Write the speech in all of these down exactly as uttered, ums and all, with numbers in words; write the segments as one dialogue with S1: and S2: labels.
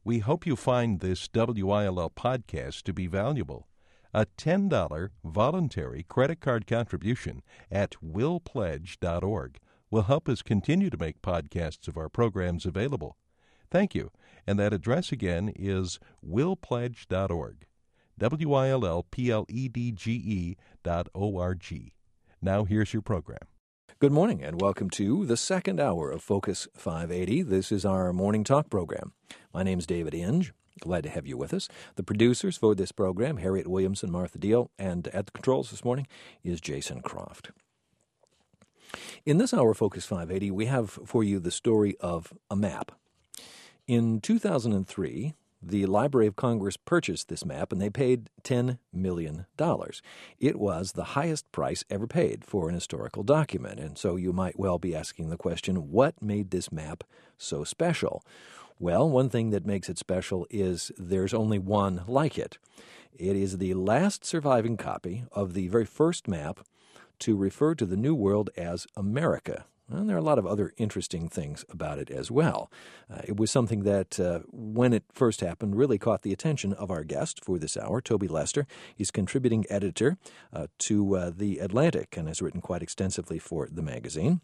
S1: We hope you find this W I L L podcast to be valuable. A ten dollars voluntary credit card contribution at will pledge dot org will help us continue to make podcasts of our programs available. Thank you. And that address again is will pledge dot org. W I L L P L E D G E dot O R G. Now here's your program.
S2: Good morning and welcome to the second hour of Focus five eighty. This is our morning talk program. My name is David Inge. Glad to have you with us. The producers for this program, Harriet Williamson, Martha Deal, and at the controls this morning is Jason Croft. In this hour of Focus five eighty, we have for you the story of a map. In two thousand three, the Library of Congress purchased this map, and they paid ten million dollars. It was the highest price ever paid for an historical document, and so you might well be asking the question, what made this map so special? Well, one thing that makes it special is there's only one like it. It is the last surviving copy of the very first map to refer to the New World as America. And there are a lot of other interesting things about it as well. Uh, it was something that, uh, when it first happened, really caught the attention of our guest for this hour, Toby Lester. He's contributing editor uh, to uh, The Atlantic and has written quite extensively for the magazine.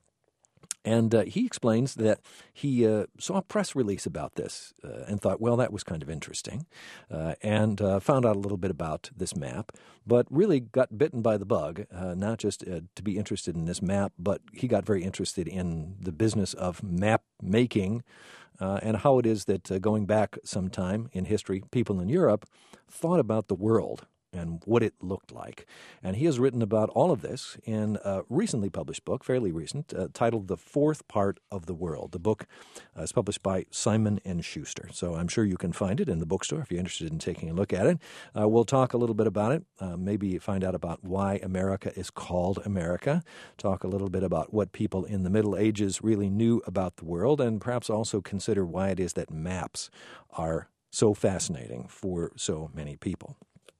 S2: And uh, he explains that he uh, saw a press release about this uh, and thought, well, that was kind of interesting, uh, and uh, found out a little bit about this map, but really got bitten by the bug, uh, not just uh, to be interested in this map, but he got very interested in the business of map making uh, and how it is that uh, going back some time in history, people in Europe thought about the world and what it looked like. And he has written about all of this in a recently published book, fairly recent, uh, titled The Fourth Part of the World. The book uh, is published by Simon and Schuster. So I'm sure you can find it in the bookstore if you're interested in taking a look at it. Uh, we'll talk a little bit about it, uh, maybe find out about why America is called America, talk a little bit about what people in the Middle Ages really knew about the world, and perhaps also consider why it is that maps are so fascinating for so many people.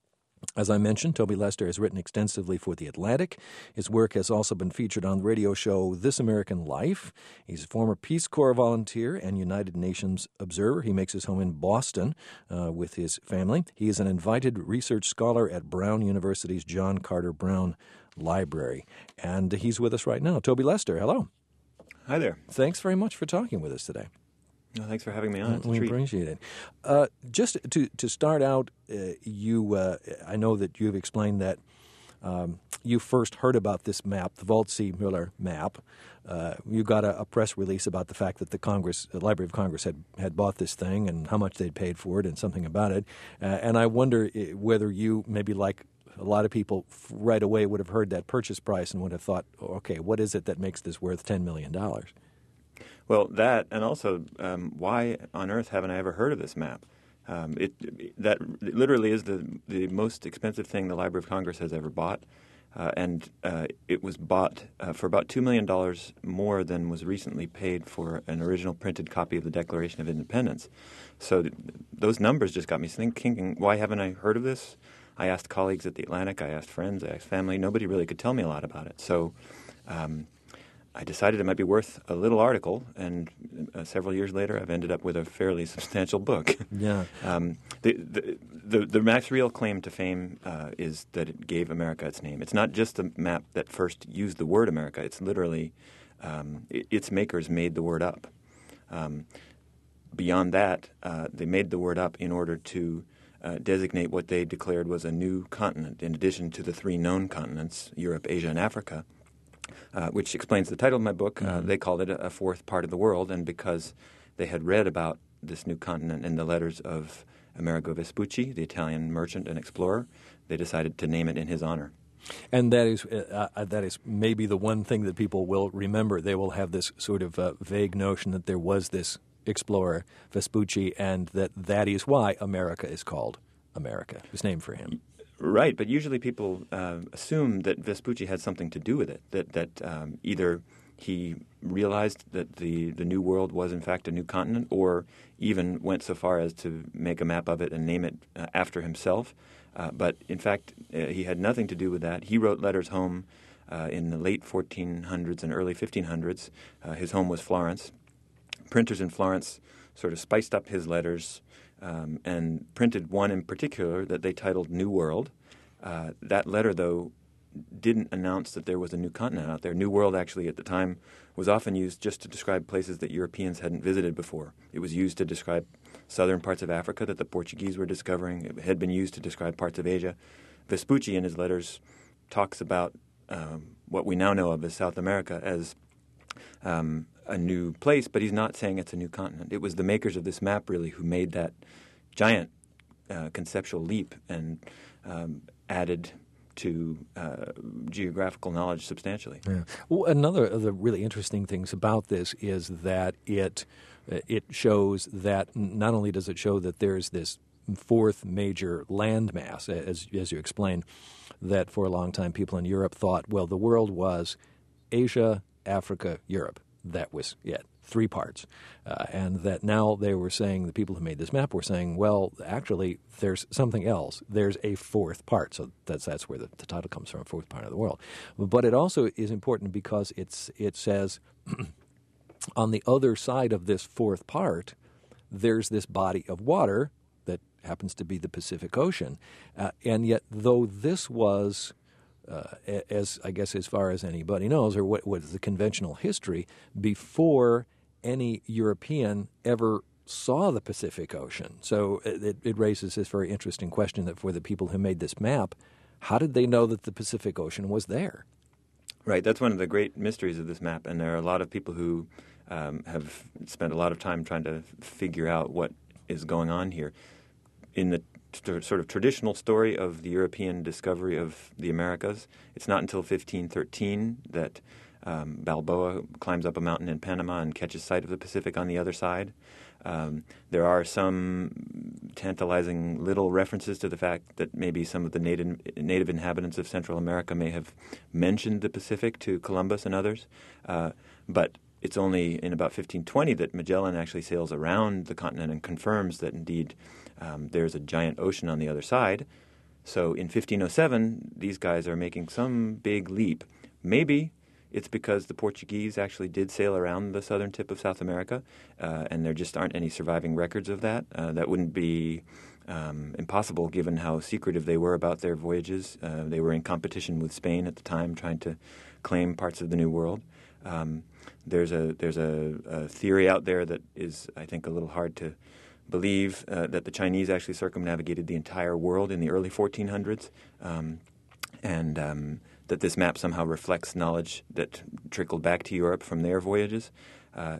S2: As I mentioned, Toby Lester has written extensively for The Atlantic. His work has also been featured on the radio show This American Life. He's a former Peace Corps volunteer and United Nations observer. He makes his home in Boston uh, with his family. He is an invited research scholar at Brown University's John Carter Brown Library. And he's with us right now. Toby Lester, hello.
S3: Hi there.
S2: Thanks very much for talking with us today.
S3: Well, thanks for having me on. It's
S2: we
S3: a treat.
S2: appreciate it. Uh, just to to start out, uh, you uh, I know that you've explained that um, you first heard about this map, the Walt-C. Muller map. Uh, you got a, a press release about the fact that the Congress, the Library of Congress, had had bought this thing and how much they'd paid for it and something about it. Uh, and I wonder whether you, maybe like a lot of people, right away would have heard that purchase price and would have thought, oh, okay, what is it that makes this worth ten million dollars?
S3: Well, that, and also, um, why on earth haven't I ever heard of this map? Um, it that literally is the the most expensive thing the Library of Congress has ever bought, uh, and uh, it was bought uh, for about two million dollars more than was recently paid for an original printed copy of the Declaration of Independence. So th- those numbers just got me thinking, why haven't I heard of this? I asked colleagues at The Atlantic, I asked friends, I asked family. Nobody really could tell me a lot about it. So Um, I decided it might be worth a little article, and uh, several years later, I've ended up with a fairly substantial book.
S2: Yeah.
S3: um, the, the, the, the map's real claim to fame uh, is that it gave America its name. It's not just the map that first used the word America. It's literally um, it, its makers made the word up. Um, beyond that, uh, they made the word up in order to uh, designate what they declared was a new continent, in addition to the three known continents, Europe, Asia, and Africa. Uh, which explains the title of my book. Uh,
S2: Mm-hmm.
S3: They called it a, a fourth part of the world, and because they had read about this new continent in the letters of Amerigo Vespucci, the Italian merchant and explorer, they decided to name it in his honor.
S2: And that is uh, uh, that is maybe the one thing that people will remember. They will have this sort of uh, vague notion that there was this explorer, Vespucci, and that that is why America is called America. It was named for him.
S3: Right, but usually people uh, assume that Vespucci had something to do with it, that that um, either he realized that the, the New World was in fact a new continent, or even went so far as to make a map of it and name it uh, after himself. Uh, but in fact, uh, he had nothing to do with that. He wrote letters home uh, in the late fourteen hundreds and early fifteen hundreds. Uh, his home was Florence. Printers in Florence sort of spiced up his letters um, and printed one in particular that they titled New World. Uh, that letter, though, didn't announce that there was a new continent out there. New World, actually, at the time, was often used just to describe places that Europeans hadn't visited before. It was used to describe southern parts of Africa that the Portuguese were discovering. It had been used to describe parts of Asia. Vespucci, in his letters, talks about um, what we now know of as South America as um, a new place, but he's not saying it's a new continent. It was the makers of this map, really, who made that giant uh, conceptual leap and um, added to uh, geographical knowledge substantially.
S2: Yeah. Well, another of the really interesting things about this is that it uh, it shows that not only does it show that there's this fourth major landmass, as as you explained, that for a long time people in Europe thought, well, the world was Asia, Africa, Europe. That was it. Three parts. Uh, and that now they were saying, the people who made this map were saying, well, actually, there's something else. There's a fourth part. So that's that's where the, the title comes from, fourth part of the world. But it also is important because it's it says on the other side of this fourth part, there's this body of water that happens to be the Pacific Ocean. Uh, and yet, though this was... Uh, as I guess as far as anybody knows, or what was the conventional history, before any European ever saw the Pacific Ocean. So it, it raises this very interesting question that for the people who made this map, how did they know that the Pacific Ocean was there?
S3: Right, that's one of the great mysteries of this map, and there are a lot of people who um, have spent a lot of time trying to figure out what is going on here. In the sort of traditional story of the European discovery of the Americas, it's not until fifteen thirteen that um, Balboa climbs up a mountain in Panama and catches sight of the Pacific on the other side. Um, there are some tantalizing little references to the fact that maybe some of the native, native inhabitants of Central America may have mentioned the Pacific to Columbus and others, uh, but it's only in about fifteen twenty that Magellan actually sails around the continent and confirms that indeed um, there's a giant ocean on the other side. So in fifteen oh seven, these guys are making some big leap. Maybe it's because the Portuguese actually did sail around the southern tip of South America, uh, and there just aren't any surviving records of that. Uh, that wouldn't be um, impossible given how secretive they were about their voyages. Uh, they were in competition with Spain at the time, trying to claim parts of the New World. Um, there's a there's a, a theory out there that is, I think, a little hard to believe, uh, that the Chinese actually circumnavigated the entire world in the early fourteen hundreds, um, and um, that this map somehow reflects knowledge that trickled back to Europe from their voyages. Uh,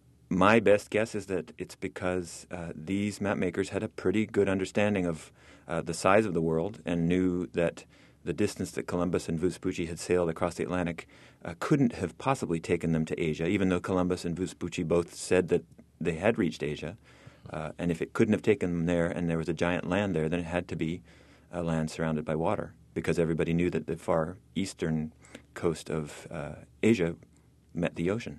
S3: my best guess is that it's because uh, these map makers had a pretty good understanding of uh, the size of the world and knew that the distance that Columbus and Vespucci had sailed across the Atlantic uh, couldn't have possibly taken them to Asia, even though Columbus and Vespucci both said that they had reached Asia. Uh, and if it couldn't have taken them there and there was a giant land there, then it had to be a land surrounded by water, because everybody knew that the far eastern coast of uh, Asia met the ocean.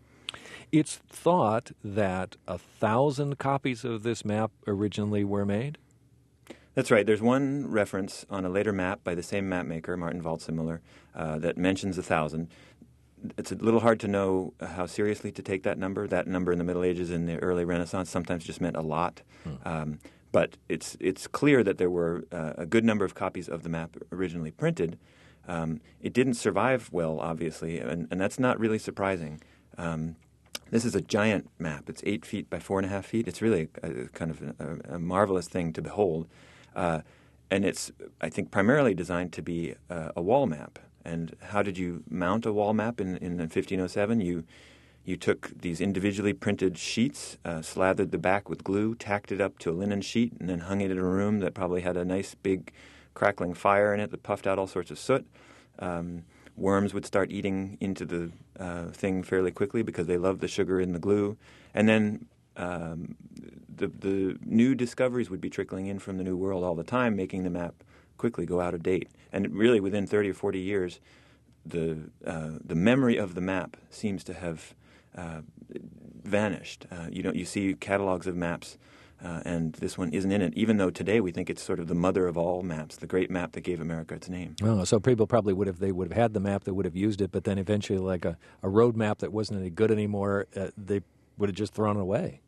S2: It's thought that a thousand copies of this map originally were made?
S3: That's right. There's one reference on a later map by the same map maker, Martin Waldseemüller, uh, that mentions a thousand. It's a little hard to know how seriously to take that number. That number in the Middle Ages and the early Renaissance sometimes just meant a lot. Hmm. Um, but it's it's clear that there were uh, a good number of copies of the map originally printed. Um, it didn't survive well, obviously, and, and that's not really surprising. Um, this is a giant map. It's eight feet by four and a half feet. It's really a, a kind of a, a marvelous thing to behold. Uh, and it's, I think, primarily designed to be uh, a wall map. And how did you mount a wall map in, in fifteen oh seven? You you took these individually printed sheets, uh, slathered the back with glue, tacked it up to a linen sheet, and then hung it in a room that probably had a nice big crackling fire in it that puffed out all sorts of soot. Um, worms would start eating into the uh, thing fairly quickly because they loved the sugar in the glue. And then um, the, the new discoveries would be trickling in from the New World all the time, making the map quickly go out of date. And really, within thirty or forty years, the uh, the memory of the map seems to have uh, vanished. Uh, you know, you see catalogs of maps, uh, and this one isn't in it, even though today we think it's sort of the mother of all maps, the great map that gave America its name.
S2: Oh, so people probably would have, they would have had the map, they would have used it, but then eventually, like a, a road map that wasn't any good anymore, uh, they would have just thrown it away.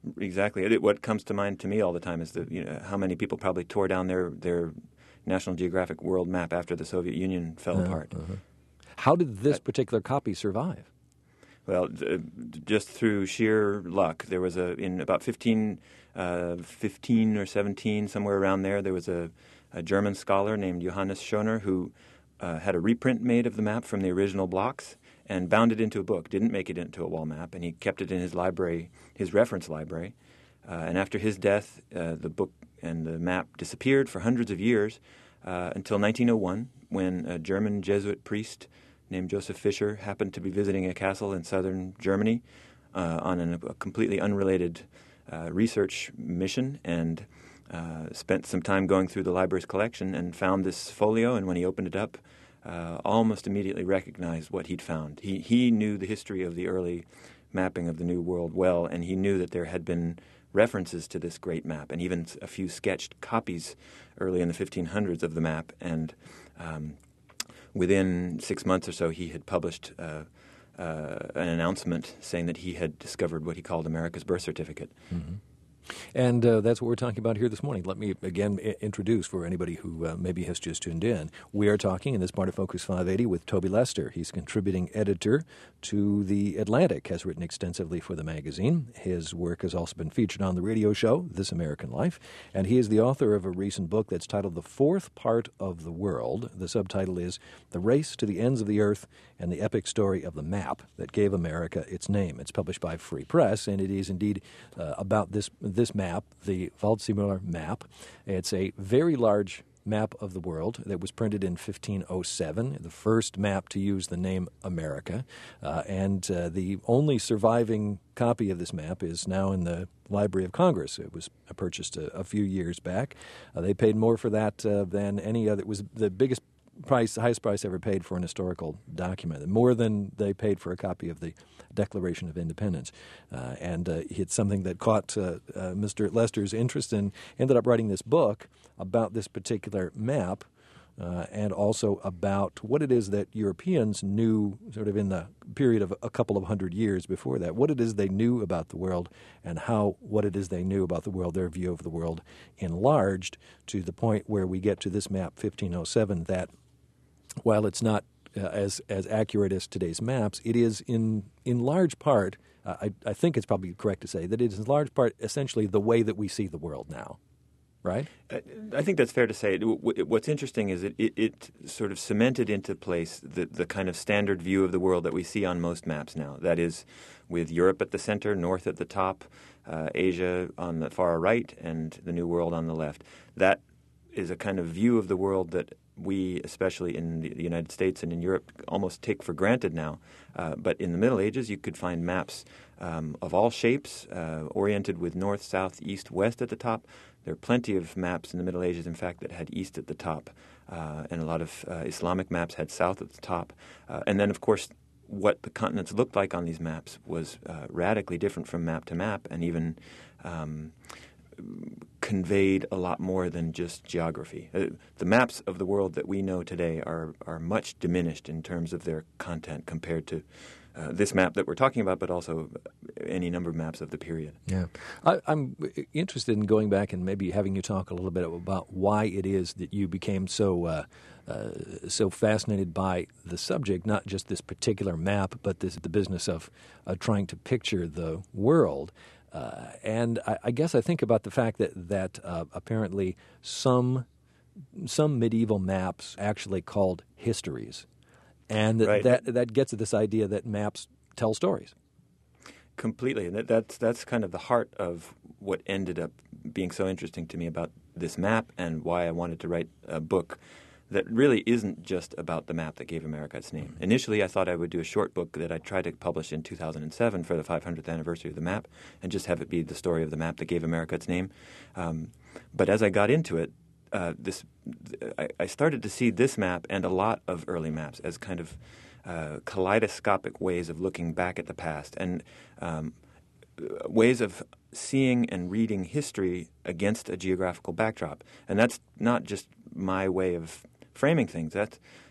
S3: Exactly. It, what comes to mind to me all the time is the, you know, how many people probably tore down their, their National Geographic world map after the Soviet Union fell
S2: uh,
S3: apart.
S2: Uh-huh. How did this particular copy survive?
S3: Well, uh, just through sheer luck. There was a in about fifteen, uh, fifteen or seventeen, somewhere around there. There was a, a German scholar named Johannes Schoner who uh, had a reprint made of the map from the original blocks and bound it into a book. Didn't make it into a wall map, and he kept it in his library, his reference library. Uh, and after his death, uh, the book and the map disappeared for hundreds of years uh, until nineteen oh one, when a German Jesuit priest named Joseph Fischer happened to be visiting a castle in southern Germany uh, on an, a completely unrelated uh, research mission, and uh, spent some time going through the library's collection and found this folio. And when he opened it up, uh, almost immediately recognized what he'd found. He he knew the history of the early mapping of the New World well, and he knew that there had been references to this great map, and even a few sketched copies early in the fifteen hundreds of the map. And um, within six months or so, he had published uh, uh, an announcement saying that he had discovered what he called America's birth certificate.
S2: Mm-hmm. And uh, that's what we're talking about here this morning. Let me again I- introduce for anybody who uh, maybe has just tuned in. We are talking in this part of Focus five eighty with Toby Lester. He's contributing editor to The Atlantic, has written extensively for the magazine. His work has also been featured on the radio show, This American Life. And he is the author of a recent book that's titled The Fourth Part of the World. The subtitle is The Race to the Ends of the Earth and the Epic Story of the Map That Gave America Its Name. It's published by Free Press, and it is indeed uh, about this this map, the Waldseemüller map. It's a very large map of the world that was printed in fifteen oh seven, the first map to use the name America. Uh, and uh, the only surviving copy of this map is now in the Library of Congress. It was purchased a, a few years back. Uh, they paid more for that uh, than any other. It was the biggest price, the highest price ever paid for an historical document, more than they paid for a copy of the Declaration of Independence. Uh, and uh, it's something that caught uh, uh, Mister Lester's interest and ended up writing this book about this particular map uh, and also about what it is that Europeans knew sort of in the period of a couple of hundred years before that, what it is they knew about the world and how what it is they knew about the world, their view of the world, enlarged to the point where we get to this map, fifteen oh seven, that while it's not uh, as as accurate as today's maps, it is in in large part, uh, I, I think it's probably correct to say, that it is in large part essentially the way that we see the world now, right?
S3: I, I think that's fair to say. What's interesting is it, it, it sort of cemented into place the, the kind of standard view of the world that we see on most maps now. That is, with Europe at the center, North at the top, uh, Asia on the far right, and the New World on the left. That is a kind of view of the world that we, especially in the United States and in Europe, almost take for granted now. Uh, but in the Middle Ages, you could find maps um, of all shapes, uh, oriented with north, south, east, west at the top. There are plenty of maps in the Middle Ages, in fact, that had east at the top. Uh, and a lot of uh, Islamic maps had south at the top. Uh, and then, of course, what the continents looked like on these maps was uh, radically different from map to map, and even um, conveyed a lot more than just geography. Uh, the maps of the world that we know today are are much diminished in terms of their content compared to uh, this map that we're talking about, but also any number of maps of the period.
S2: Yeah. I, I'm interested in going back and maybe having you talk a little bit about why it is that you became so uh, uh, so fascinated by the subject, not just this particular map, but this the business of uh, trying to picture the world. Uh, and I, I guess I think about the fact that that uh, apparently some some medieval maps actually called histories, and that,
S3: Right.
S2: that that gets at this idea that maps tell stories.
S3: Completely. And that, that's, that's kind of the heart of what ended up being so interesting to me about this map and why I wanted to write a book that really isn't just about the map that gave America its name. Initially, I thought I would do a short book that I'd try to publish in two thousand seven for the five hundredth anniversary of the map and just have it be the story of the map that gave America its name. Um, but as I got into it, uh, this I, I started to see this map and a lot of early maps as kind of uh, kaleidoscopic ways of looking back at the past and um, ways of seeing and reading history against a geographical backdrop. And that's not just my way of framing things. That's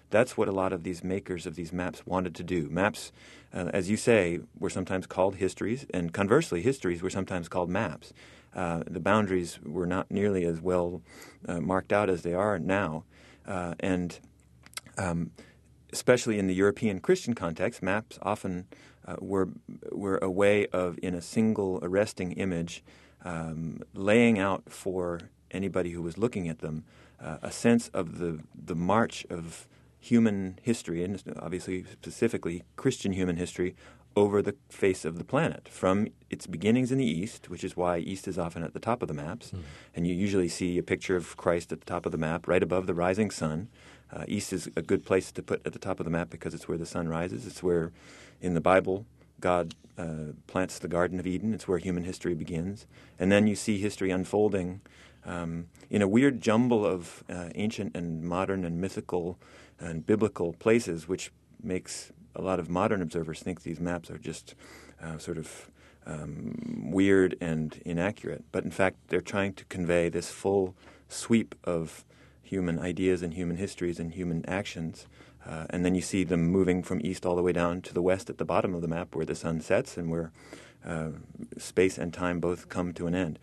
S3: that's what a lot of these makers of these maps wanted to do. Maps, uh, as you say, were sometimes called histories, and conversely, histories were sometimes called maps. Uh, the boundaries were not nearly as well uh, marked out as they are now. Uh, and um, especially in the European Christian context, maps often uh, were, were a way of, in a single arresting image, um, laying out for anybody who was looking at them uh, a sense of the, the march of human history, and obviously specifically Christian human history, over the face of the planet, from its beginnings in the East, which is why East is often at the top of the maps. Mm. And you usually see a picture of Christ at the top of the map, right above the rising sun. Uh, East is a good place to put at the top of the map because it's where the sun rises. It's where, in the Bible, God uh, plants the Garden of Eden. It's where human history begins. And then you see history unfolding um, in a weird jumble of uh, ancient and modern and mythical and biblical places, which makes a lot of modern observers think these maps are just uh, sort of um, weird and inaccurate. But in fact, they're trying to convey this full sweep of human ideas and human histories and human actions. Uh, and then you see them moving from east all the way down to the west at the bottom of the map where the sun sets and where uh, space and time both come to an end.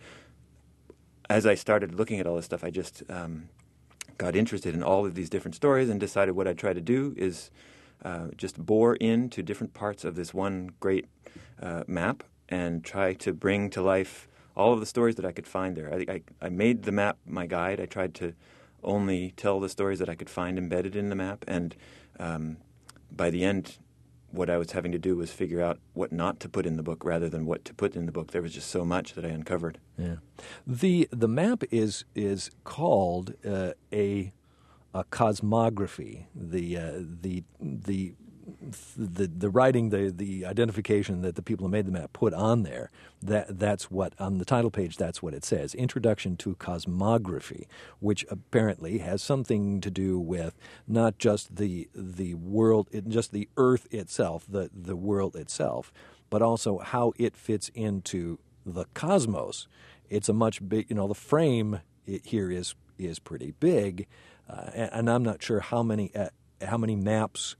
S3: As I started looking at all this stuff, I just um, got interested in all of these different stories and decided what I'd try to do is Uh, just bore into different parts of this one great uh, map and try to bring to life all of the stories that I could find there. I, I, I made the map my guide. I tried to only tell the stories that I could find embedded in the map, and um, by the end, what I was having to do was figure out what not to put in the book rather than what to put in the book. There was just so much that I uncovered.
S2: Yeah, the the map is is called uh, a. A cosmography, the uh, the the the the writing, the the identification that the people who made the map put on there. That that's what on the title page. That's what it says: Introduction to Cosmography, which apparently has something to do with not just the the world, just the Earth itself, the the world itself, but also how it fits into the cosmos. It's a much big, you know, the frame here is is pretty big. Uh, and, and I'm not sure how many uh, how many maps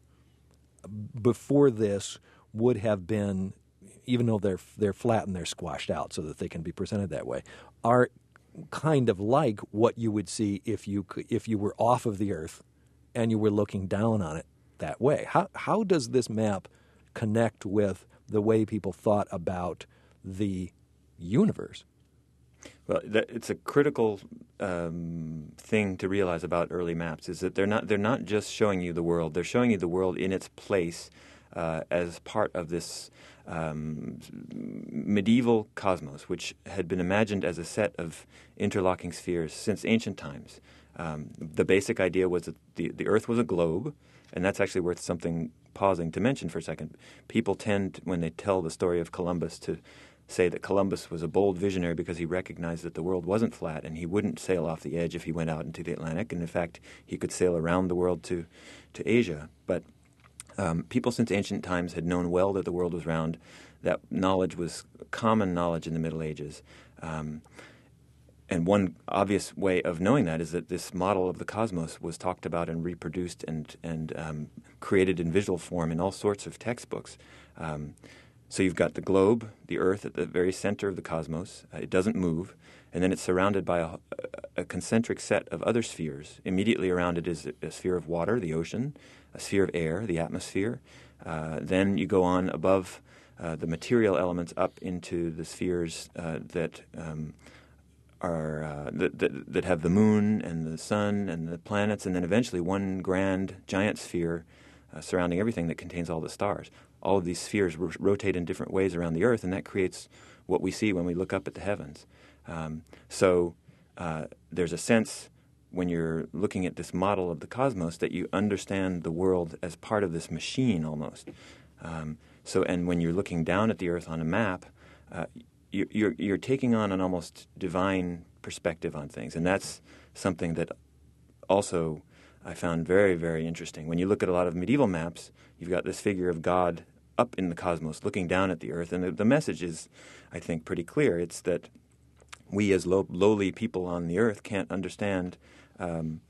S2: before this would have been, even though they're they're flat and they're squashed out so that they can be presented that way, are kind of like what you would see if you could, if you were off of the Earth and you were looking down on it that way. How how does this map connect with the way people thought about the universe?
S3: Well, that, it's a critical um, thing to realize about early maps is that they're not they're not just showing you the world. They're showing you the world in its place uh, as part of this um, medieval cosmos, which had been imagined as a set of interlocking spheres since ancient times. Um, the basic idea was that the, the Earth was a globe, and that's actually worth something pausing to mention for a second. People tend, when they tell the story of Columbus, to say that Columbus was a bold visionary because he recognized that the world wasn't flat and he wouldn't sail off the edge if he went out into the Atlantic. And in fact, he could sail around the world to, to Asia. But um, people since ancient times had known well that the world was round. That knowledge was common knowledge in the Middle Ages. Um, and one obvious way of knowing that is that this model of the cosmos was talked about and reproduced and, and um, created in visual form in all sorts of textbooks. Um, So you've got the globe, the Earth, at the very center of the cosmos. Uh, it doesn't move. And then it's surrounded by a, a concentric set of other spheres. Immediately around it is a, a sphere of water, the ocean, a sphere of air, the atmosphere. Uh, then you go on above uh, the material elements up into the spheres uh, that um, are uh, that, that, that have the moon and the sun and the planets, and then eventually one grand giant sphere uh, surrounding everything that contains all the stars. All of these spheres ro- rotate in different ways around the Earth, and that creates what we see when we look up at the heavens. Um, so uh, there's a sense when you're looking at this model of the cosmos that you understand the world as part of this machine almost. Um, so, and when you're looking down at the Earth on a map, uh, you, you're, you're taking on an almost divine perspective on things, and that's something that also I found very, very interesting. When you look at a lot of medieval maps, you've got this figure of God up in the cosmos looking down at the Earth. And the, the message is, I think, pretty clear. It's that we as low, lowly people on the Earth can't understand um,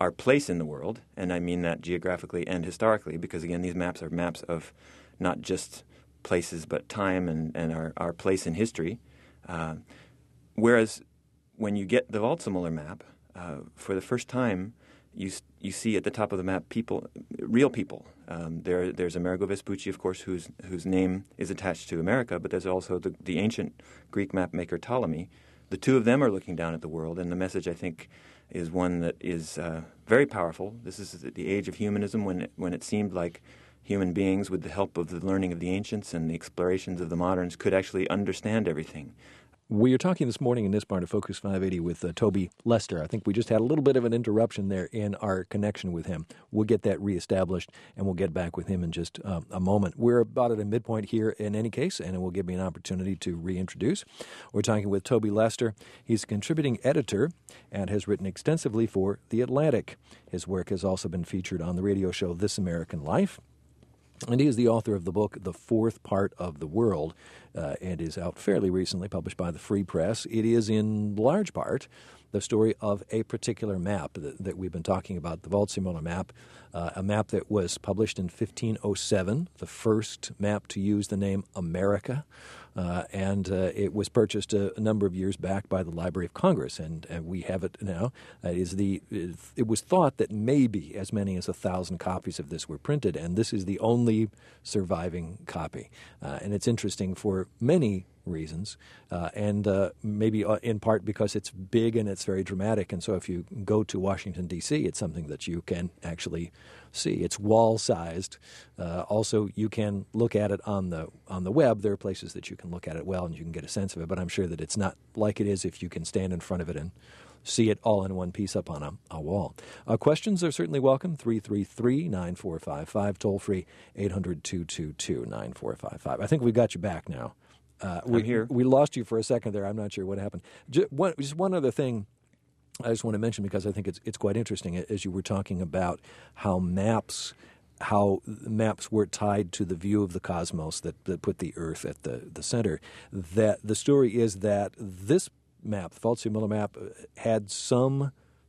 S3: our place in the world, and I mean that geographically and historically, because again, these maps are maps of not just places but time and, and our, our place in history. Uh, whereas when you get the Waldseemüller map, uh, for the first time, you you see at the top of the map people, real people. Um, there, there's Amerigo Vespucci, of course, whose whose name is attached to America, but there's also the, the ancient Greek map maker Ptolemy. The two of them are looking down at the world, and the message, I think, is one that is uh, very powerful. This is the age of humanism, when it, when it seemed like human beings, with the help of the learning of the ancients and the explorations of the moderns, could actually understand everything.
S2: We are talking this morning in this part of Focus five eighty with uh, Toby Lester. I think we just had a little bit of an interruption there in our connection with him. We'll get that reestablished, and we'll get back with him in just uh, a moment. We're about at a midpoint here in any case, and it will give me an opportunity to reintroduce. We're talking with Toby Lester. He's a contributing editor and has written extensively for The Atlantic. His work has also been featured on the radio show This American Life. And he is the author of the book, The Fourth Part of the World, uh, and is out fairly recently, published by the Free Press. It is in large part the story of a particular map that, that we've been talking about, the Waldseemüller map, uh, a map that was published in fifteen oh seven, the first map to use the name America. Uh, and uh, it was purchased a, a number of years back by the Library of Congress, and, and we have it now. Uh, it, is the, it, it was thought that maybe as many as a thousand copies of this were printed, and this is the only surviving copy. Uh, and it's interesting for many reasons, uh, and uh, maybe uh, in part because it's big and it's very dramatic. And so if you go to Washington, D C, it's something that you can actually see. It's wall-sized. Uh, also, you can look at it on the on the web. There are places that you can look at it well and you can get a sense of it, but I'm sure that it's not like it is if you can stand in front of it and see it all in one piece up on a, a wall. Uh, questions are certainly welcome. three three three, nine four five five, toll-free, eight hundred, two two two, nine four five five. I think we've got you back now. Uh, we,
S3: I'm here.
S2: We lost you for a second there. I'm not sure what happened. Just one, just one other thing I just want to mention, because I think it's it's quite interesting, as you were talking about how maps how maps were tied to the view of the cosmos that, that put the Earth at the, the center, that the story is that this map, the Waldseemüller map, had some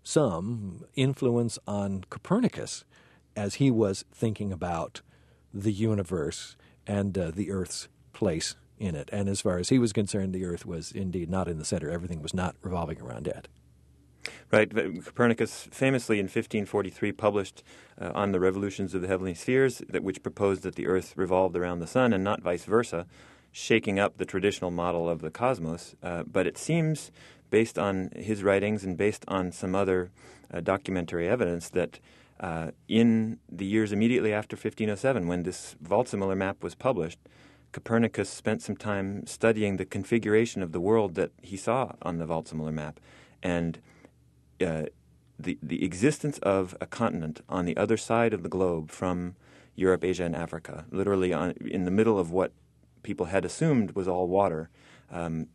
S2: some influence on Copernicus as he was thinking about the universe and uh, the Earth's place in it. And as far as he was concerned, the Earth was indeed not in the center. Everything was not revolving around it.
S3: Right. Copernicus famously in fifteen forty-three published uh, on the revolutions of the heavenly spheres, that which proposed that the Earth revolved around the sun and not vice versa, shaking up the traditional model of the cosmos. Uh, but it seems, based on his writings and based on some other uh, documentary evidence, that uh, in the years immediately after fifteen oh seven, when this Waldseemüller map was published, Copernicus spent some time studying the configuration of the world that he saw on the Waldseemüller map. And uh, the the existence of a continent on the other side of the globe from Europe, Asia, and Africa, literally on, in the middle of what people had assumed was all water, um,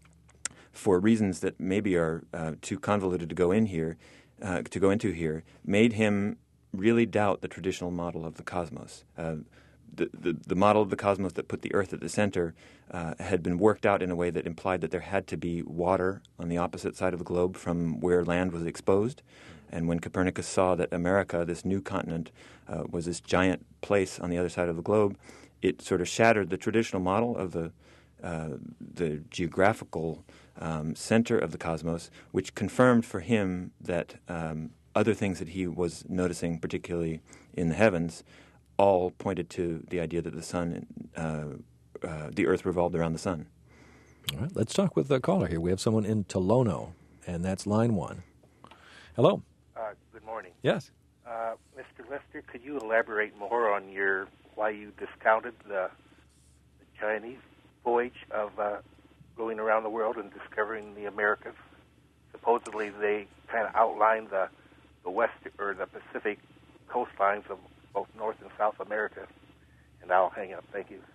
S3: for reasons that maybe are uh, too convoluted to go in here, uh, to go into here, made him really doubt the traditional model of the cosmos. Uh, The, the, the model of the cosmos that put the Earth at the center uh, had been worked out in a way that implied that there had to be water on the opposite side of the globe from where land was exposed. And when Copernicus saw that America, this new continent, uh, was this giant place on the other side of the globe, it sort of shattered the traditional model of the uh, the geographical um, center of the cosmos, which confirmed for him that um, other things that he was noticing, particularly in the heavens, all pointed to the idea that the sun, uh, uh, the Earth revolved around the sun.
S2: All right, let's talk with the caller here. We have someone in Tolono, and that's line one. Hello.
S4: Uh, good morning.
S2: Yes.
S4: Uh, Mister Lester, could you elaborate more on your why you discounted the, the Chinese voyage of uh, going around the world and discovering the Americas? Supposedly, they kind of outlined the the west or the Pacific coastlines of both North and South America. And I'll hang up. Thank you.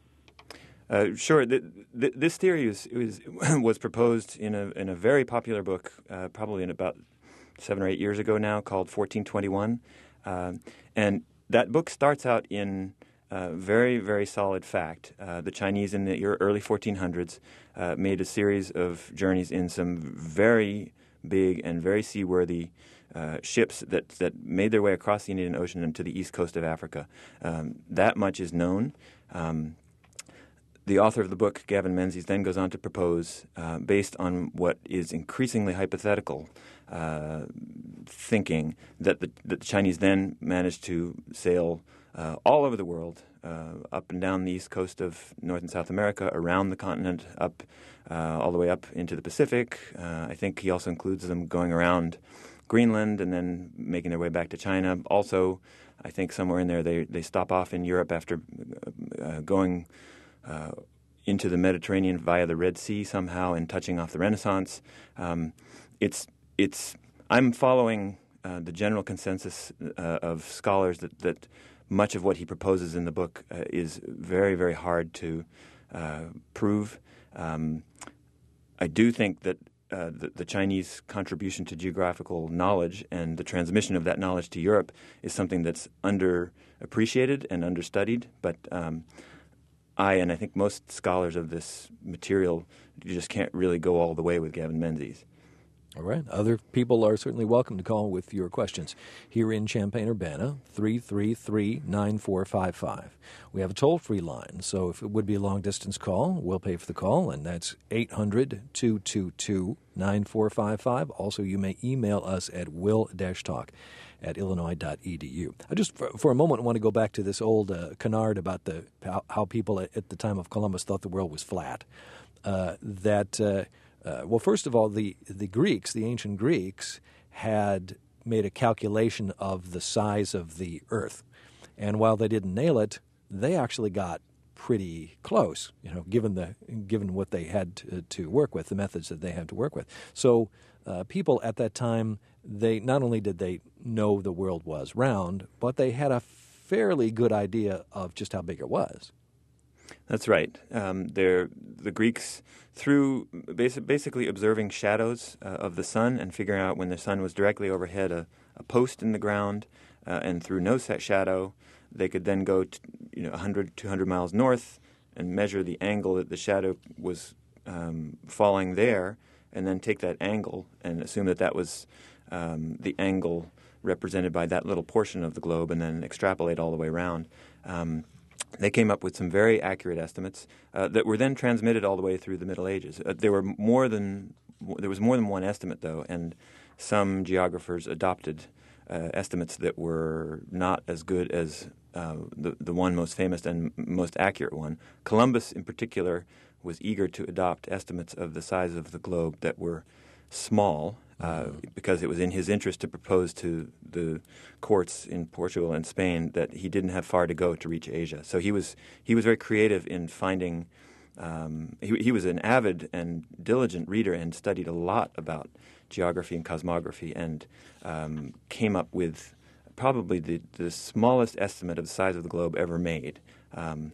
S3: Uh, sure. The, the, this theory was was, was proposed in a in a very popular book, uh, probably in about seven or eight years ago now, called fourteen twenty-one, uh, and that book starts out in uh, very very solid fact. Uh, the Chinese in the early fourteen hundreds uh, made a series of journeys in some very big and very seaworthy uh, ships that, that made their way across the Indian Ocean and to the east coast of Africa. Um, that much is known. Um, The author of the book, Gavin Menzies, then goes on to propose, uh, based on what is increasingly hypothetical uh, thinking, that the, that the Chinese then managed to sail uh, all over the world, uh, up and down the east coast of North and South America, around the continent, up uh, all the way up into the Pacific. Uh, I think he also includes them going around Greenland and then making their way back to China. Also, I think somewhere in there they, they stop off in Europe after uh, going Uh, into the Mediterranean via the Red Sea somehow and touching off the Renaissance. Um, it's it's. I'm following uh, the general consensus uh, of scholars that, that much of what he proposes in the book uh, is very, very hard to uh, prove. Um, I do think that uh, the, the Chinese contribution to geographical knowledge and the transmission of that knowledge to Europe is something that's underappreciated and understudied, but um, I, and I think most scholars of this material, you just can't really go all the way with Gavin Menzies.
S2: All right. Other people are certainly welcome to call with your questions. Here in Champaign-Urbana, three three three, nine four five five. We have a toll-free line, so if it would be a long-distance call, we'll pay for the call, and that's eight hundred, two two two, nine four five five. Also, you may email us at will-talk at illinois dot e d u. I just, for, for a moment, want to go back to this old uh, canard about the how, how people at, at the time of Columbus thought the world was flat. Uh, that... Uh, Uh, well, first of all, the, the Greeks, the ancient Greeks, had made a calculation of the size of the Earth. And while they didn't nail it, they actually got pretty close, you know, given the given what they had to, to work with, the methods that they had to work with. So uh, people at that time, they not only did they know the world was round, but they had a fairly good idea of just how big it was.
S3: That's right. Um, the Greeks, through basi- basically observing shadows uh, of the sun and figuring out when the sun was directly overhead, a, a post in the ground, uh, and through no set shadow, they could then go to, you know, one hundred, two hundred miles north and measure the angle that the shadow was um, falling there, and then take that angle and assume that that was um, the angle represented by that little portion of the globe, and then extrapolate all the way around. Um, They came up with some very accurate estimates uh, that were then transmitted all the way through the Middle Ages. Uh, there were more than there was more than one estimate, though, and some geographers adopted uh, estimates that were not as good as uh, the the one most famous and most accurate one. Columbus, in particular, was eager to adopt estimates of the size of the globe that were small, Uh, because it was in his interest to propose to the courts in Portugal and Spain that he didn't have far to go to reach Asia. So he was he was very creative in finding. Um, he, he was an avid and diligent reader and studied a lot about geography and cosmography, and um, came up with probably the, the smallest estimate of the size of the globe ever made. Um,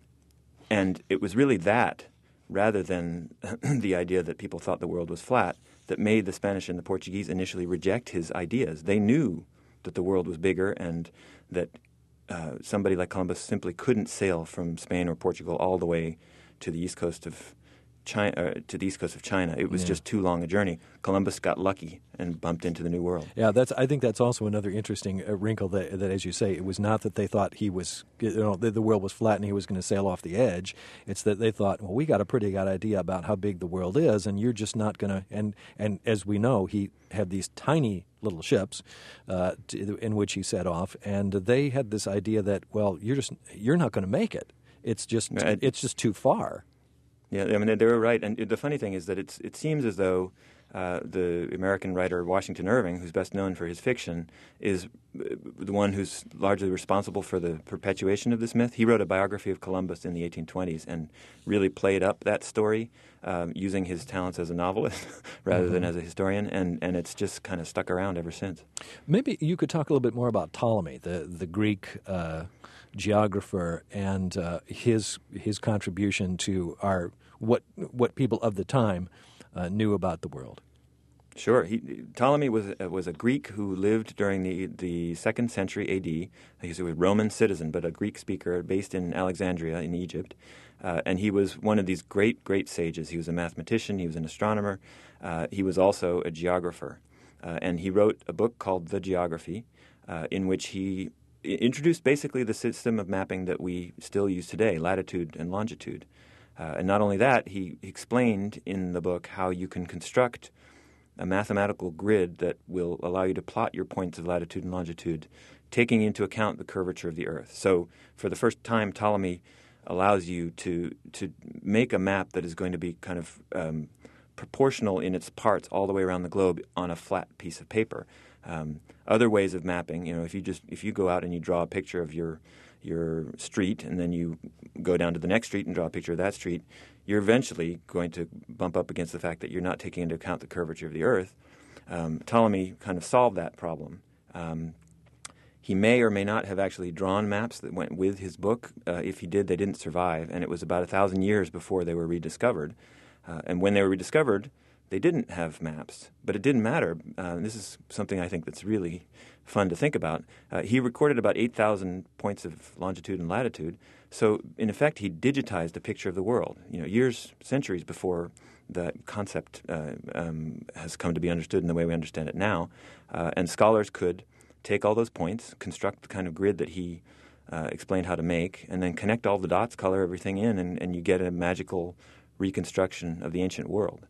S3: and it was really that, rather than the idea that people thought the world was flat, that made the Spanish and the Portuguese initially reject his ideas. They knew that the world was bigger and that uh, somebody like Columbus simply couldn't sail from Spain or Portugal all the way to the east coast of China. Uh, to the east coast of China, it was
S2: yeah.
S3: just too long a journey. Columbus got lucky and bumped into the New World.
S2: Yeah, that's. I think that's also another interesting uh, wrinkle. That, that, as you say, it was not that they thought he was, you know, the, the world was flat and he was going to sail off the edge. It's that they thought, well, we got a pretty good idea about how big the world is, and you're just not going to. And and as we know, he had these tiny little ships uh, to, in which he set off, and they had this idea that, well, you're just you're not going to make it. It's just
S3: I,
S2: it's just too far.
S3: Yeah, I mean, they were right. And the funny thing is that it's, it seems as though uh, the American writer Washington Irving, who's best known for his fiction, is the one who's largely responsible for the perpetuation of this myth. He wrote a biography of Columbus in the eighteen twenties and really played up that story um, using his talents as a novelist rather mm-hmm. than as a historian, and, and it's just kind of stuck around ever since.
S2: Maybe you could talk a little bit more about Ptolemy, the, the Greek uh, geographer, and uh, his his contribution to our what what people of the time uh, knew about the world.
S3: Sure. He, Ptolemy was uh, was a Greek who lived during the the second century A D. He was a Roman citizen, but a Greek speaker based in Alexandria in Egypt. Uh, and he was one of these great, great sages. He was a mathematician. He was an astronomer. Uh, he was also a geographer. uh, and he wrote a book called The Geography, uh, in which he introduced basically the system of mapping that we still use today, latitude and longitude. Uh, and not only that, he explained in the book how you can construct a mathematical grid that will allow you to plot your points of latitude and longitude, taking into account the curvature of the Earth. So for the first time, Ptolemy allows you to to make a map that is going to be kind of um, proportional in its parts all the way around the globe on a flat piece of paper. Um, other ways of mapping, you know, if you just if you go out and you draw a picture of your your street, and then you go down to the next street and draw a picture of that street, you're eventually going to bump up against the fact that you're not taking into account the curvature of the Earth. Um, Ptolemy kind of solved that problem. Um, he may or may not have actually drawn maps that went with his book. Uh, if he did, they didn't survive, and it was about a thousand years before they were rediscovered. Uh, and when they were rediscovered, they didn't have maps, but it didn't matter. Uh, this is something I think that's really fun to think about. Uh, he recorded about eight thousand points of longitude and latitude. So, in effect, he digitized a picture of the world, you know, years, centuries before the concept uh, um, has come to be understood in the way we understand it now. Uh, and scholars could take all those points, construct the kind of grid that he uh, explained how to make, and then connect all the dots, color everything in, and, and you get a magical reconstruction of the ancient world.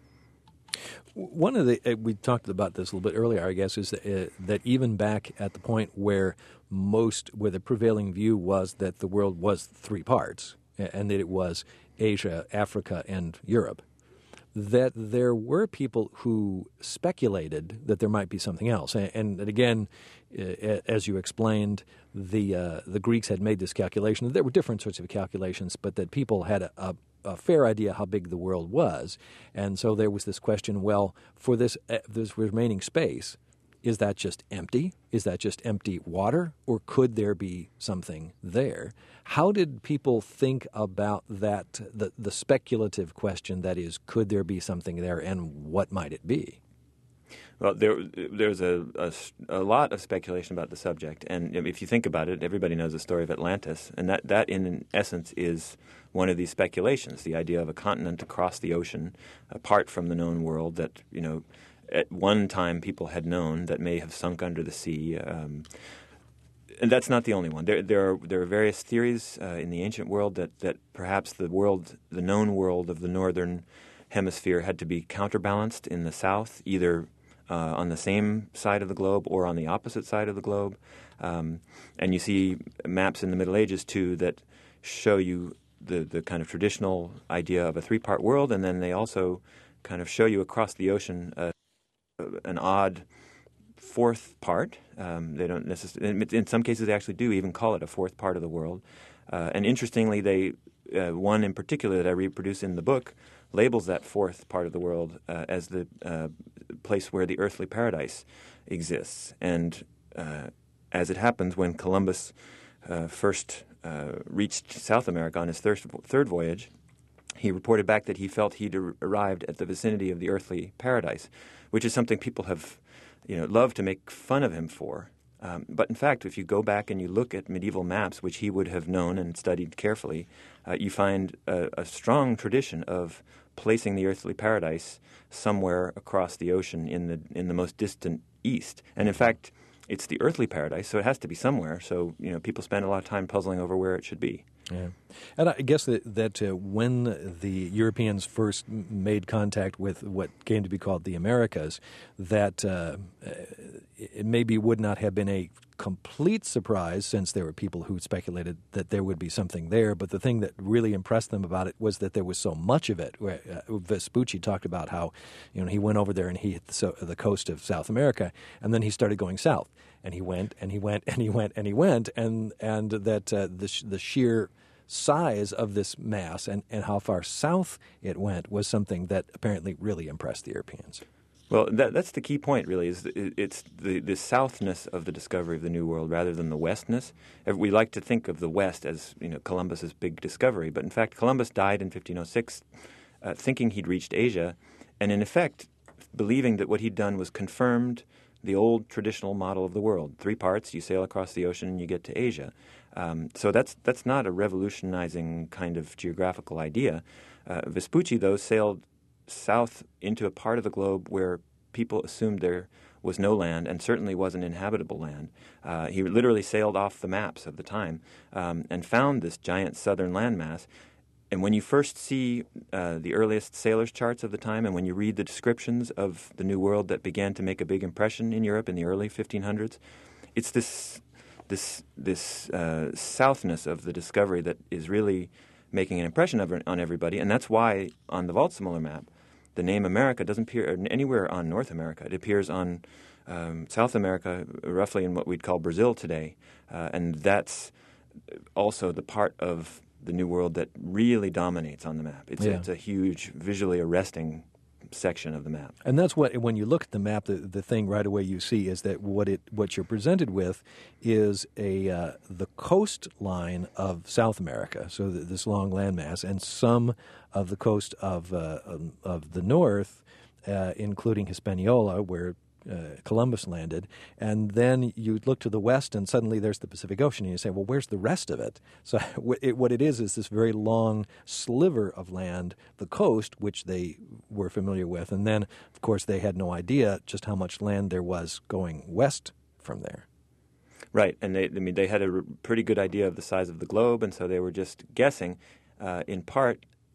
S2: One of the uh, we talked about this a little bit earlier, I guess, is that, uh, that even back at the point where most, where the prevailing view was that the world was three parts, and that it was Asia, Africa, and Europe, that there were people who speculated that there might be something else. And, and again, uh, as you explained, the uh, the Greeks had made this calculation. There were different sorts of calculations, but that people had a, a a fair idea how big the world was. And so there was this question, well, for this uh, this remaining space, is that just empty? Is that just empty water? Or could there be something there? How did people think about that, the, the speculative question that is, could there be something there, and what might it be?
S3: Well, there, there's a, a, a lot of speculation about the subject, and if you think about it, everybody knows the story of Atlantis, and that, that in essence is one of these speculations, the idea of a continent across the ocean, apart from the known world that, you know, at one time people had known that may have sunk under the sea. Um, and that's not the only one. There, there, are, there are various theories uh, in the ancient world that, that perhaps the world, the known world of the northern hemisphere had to be counterbalanced in the south, either Uh, on the same side of the globe or on the opposite side of the globe. Um, and you see maps in the Middle Ages, too, that show you the, the kind of traditional idea of a three-part world, and then they also kind of show you across the ocean uh, an odd fourth part. Um, they don't necessarily, in some cases they actually do even call it a fourth part of the world. Uh, and interestingly, they uh, one in particular that I reproduce in the book labels that fourth part of the world uh, as the uh, place where the earthly paradise exists. And uh, as it happens, when Columbus uh, first uh, reached South America on his third, third voyage, he reported back that he felt he'd ar- arrived at the vicinity of the earthly paradise, which is something people have, you know, loved to make fun of him for. Um, but in fact, if you go back and you look at medieval maps, which he would have known and studied carefully, uh, you find a, a strong tradition of placing the earthly paradise somewhere across the ocean in the in the most distant east. And in fact, it's the earthly paradise, so it has to be somewhere. So, you know, people spend a lot of time puzzling over where it should be.
S2: Yeah. And I guess that, that uh, when the Europeans first made contact with what came to be called the Americas, that uh, it maybe would not have been a complete surprise, since there were people who speculated that there would be something there. But the thing that really impressed them about it was that there was so much of it. Uh, Vespucci talked about how, you know, he went over there and he hit the, so, the coast of South America, and then he started going south. And he went, and he went, and he went, and he went, and and that uh, the the sheer size of this mass and, and how far south it went was something that apparently really impressed the Europeans.
S3: Well, that, that's the key point, really, is it's the, the southness of the discovery of the New World rather than the westness. We like to think of the West as, you know, Columbus's big discovery, but in fact, Columbus died in fifteen oh six uh, thinking he'd reached Asia, and in effect, believing that what he'd done was confirmed the old traditional model of the world. Three parts, you sail across the ocean and you get to Asia. Um, so that's that's not a revolutionizing kind of geographical idea. Uh, Vespucci, though, sailed south into a part of the globe where people assumed there was no land, and certainly wasn't inhabitable land. Uh, he literally sailed off the maps of the time um, and found this giant southern landmass. And when you first see uh, the earliest sailors' charts of the time, and when you read the descriptions of the New World that began to make a big impression in Europe in the early fifteen hundreds, it's this this this uh, southness of the discovery that is really making an impression of, on everybody. And that's why on the Waldseemüller map, the name America doesn't appear anywhere on North America. It appears on um, South America, roughly in what we'd call Brazil today. Uh, and that's also the part of the New World that really dominates on the map. It's,
S2: yeah.
S3: it's a huge, visually arresting section of the map.
S2: And that's what, when you look at the map, the, the thing right away you see is that what it what you're presented with is a uh, the coastline of South America, so th- this long landmass, and some of the coast of uh, um, of the north, uh, including Hispaniola, where Uh, Columbus landed, and then you look to the west, and suddenly there's the Pacific Ocean, and you say, well, where's the rest of it? So it, what it is is this very long sliver of land, the coast, which they were familiar with, and then, of course, they had no idea just how much land there was going west from there.
S3: Right, and they, I mean, they had a r- pretty good idea of the size of the globe, and so they were just guessing, uh, in part.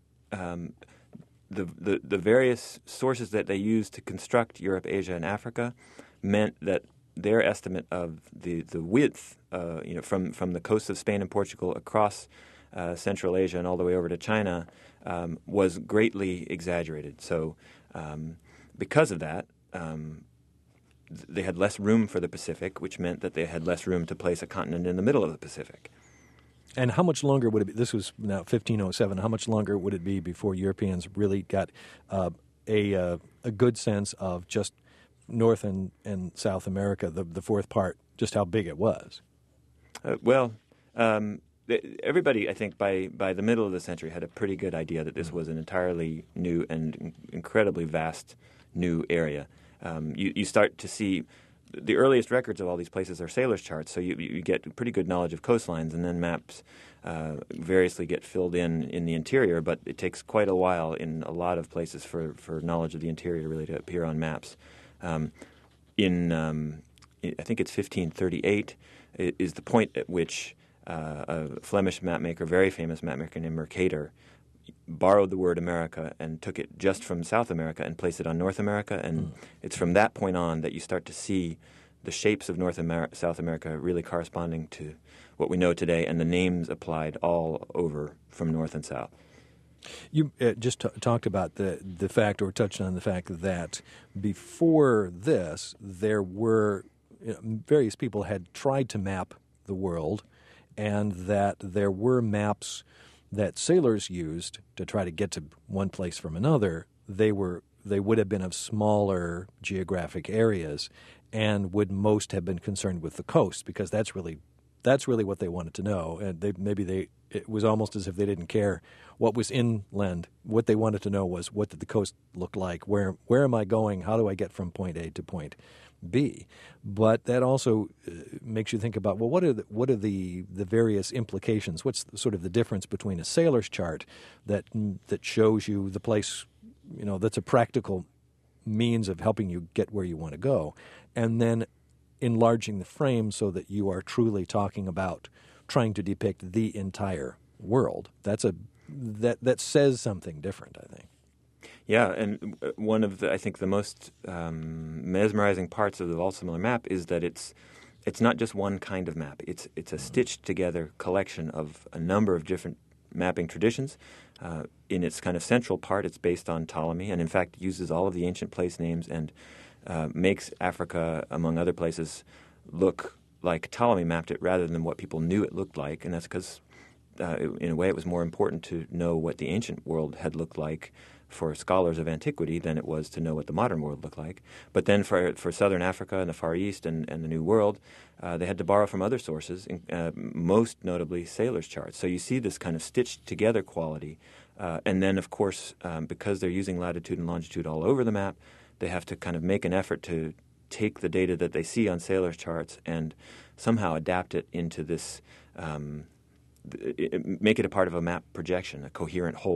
S3: Um, The, the the various sources that they used to construct Europe, Asia, and Africa meant that their estimate of the the width, uh, you know, from, from the coast of Spain and Portugal across uh, Central Asia and all the way over to China, um, was greatly exaggerated. So, um, because of that, um, th- they had less room for the Pacific, which meant that they had less room to place a continent in the middle of the Pacific.
S2: And how much longer would it be? This was now fifteen oh seven. How much longer would it be before Europeans really got uh, a uh, a good sense of just North and, and South America, the the fourth part, just how big it was?
S3: Uh, well, um, everybody, I think, by, by the middle of the century had a pretty good idea that this was an entirely new and in- incredibly vast new area. Um, you, you start to see the earliest records of all these places are sailors' charts, so you, you get pretty good knowledge of coastlines, and then maps uh, variously get filled in in the interior, but it takes quite a while in a lot of places for, for knowledge of the interior really to appear on maps. Um, in, um, I think it's fifteen thirty-eight, is the point at which uh, a Flemish mapmaker, very famous mapmaker named Mercator, borrowed the word America and took it just from South America and placed it on North America, and mm. it's from that point on that you start to see the shapes of North America, South America really corresponding to what we know today, and the names applied all over from north and south.
S2: You uh, just t- talked about the the fact, or touched on the fact that before this, there were you know, various people had tried to map the world, and that there were maps that sailors used to try to get to one place from another. They were they would have been of smaller geographic areas, and would most have been concerned with the coast, because that's really that's really what they wanted to know. And they maybe they it was almost as if they didn't care what was inland. What they wanted to know was, what did the coast look like? Where where am I going? How do I get from point A to point B? But that also uh, makes you think about, well, what are the, what are the, the various implications? What's the, sort of the difference between a sailor's chart that that shows you the place, you know, that's a practical means of helping you get where you want to go, and then enlarging the frame so that you are truly talking about trying to depict the entire world. That's a that that says something different, I think.
S3: Yeah, and one of the, I think the most um, mesmerizing parts of the Waldseemüller map is that it's it's not just one kind of map. It's it's a stitched together collection of a number of different mapping traditions. Uh, in its kind of central part, it's based on Ptolemy, and in fact uses all of the ancient place names and uh, makes Africa, among other places, look like Ptolemy mapped it rather than what people knew it looked like. And that's because, uh, in a way, it was more important to know what the ancient world had looked like for scholars of antiquity than it was to know what the modern world looked like. But then for for southern Africa and the Far East and, and the New World, uh, they had to borrow from other sources, uh, most notably sailors' charts. So you see this kind of stitched together quality. Uh, and then, of course, um, because they're using latitude and longitude all over the map, they have to kind of make an effort to take the data that they see on sailors' charts and somehow adapt it into this, um, it, it, make it a part of a map projection, a coherent whole.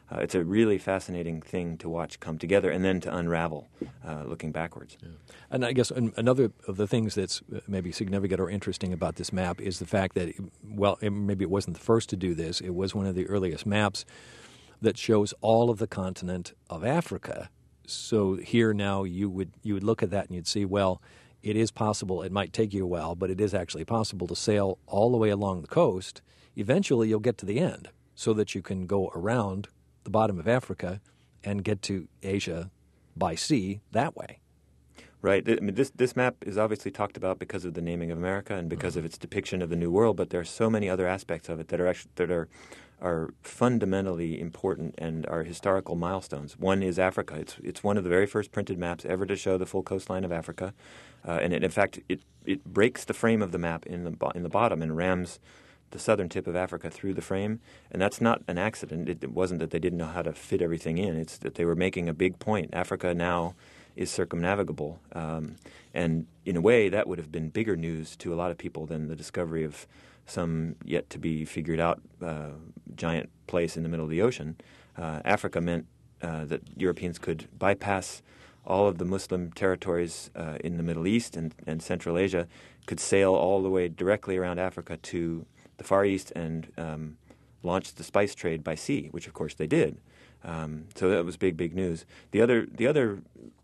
S3: Uh, it's a really fascinating thing to watch come together and then to unravel, uh, looking backwards.
S2: Yeah. And I guess another of the things that's maybe significant or interesting about this map is the fact that, well, maybe it wasn't the first to do this. It was one of the earliest maps that shows all of the continent of Africa. So here now you would you would look at that and you'd see, well, it is possible. It might take you a while, but it is actually possible to sail all the way along the coast. Eventually you'll get to the end so that you can go around the bottom of Africa and get to Asia by sea that way.
S3: Right. I mean, this this map is obviously talked about because of the naming of America and because mm-hmm. of its depiction of the New World, but there are so many other aspects of it that are actually, that are are fundamentally important and are historical milestones. One is Africa. It's it's one of the very first printed maps ever to show the full coastline of Africa, uh, and it, in fact it it breaks the frame of the map in the in the bottom and rams the southern tip of Africa through the frame, and that's not an accident. It, it wasn't that they didn't know how to fit everything in. It's that they were making a big point. Africa now is circumnavigable, um, and in a way that would have been bigger news to a lot of people than the discovery of some yet to be figured out uh, giant place in the middle of the ocean. Uh, Africa meant uh, that Europeans could bypass all of the Muslim territories uh, in the Middle East and, and Central Asia, could sail all the way directly around Africa to the Far East and um, launch the spice trade by sea, which of course they did. Um, so that was big, big news. The other, the other,